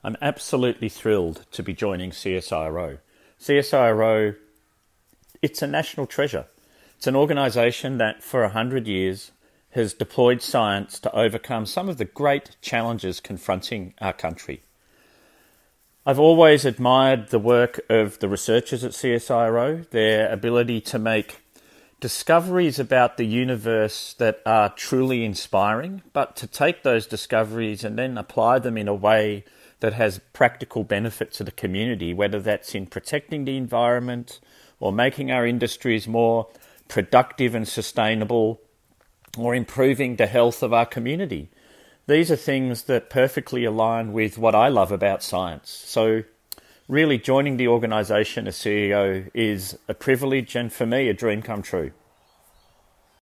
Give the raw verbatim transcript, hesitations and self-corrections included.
I'm absolutely thrilled to be joining C S I R O. C S I R O, it's a national treasure. It's an organisation that for a hundred years has deployed science to overcome some of the great challenges confronting our country. I've always admired the work of the researchers at C S I R O, their ability to make discoveries about the universe that are truly inspiring, but to take those discoveries and then apply them in a way that has practical benefit to the community, whether that's in protecting the environment or making our industries more productive and sustainable, or improving the health of our community. These are things that perfectly align with what I love about science. So really joining the organisation as C E O is a privilege and for me a dream come true.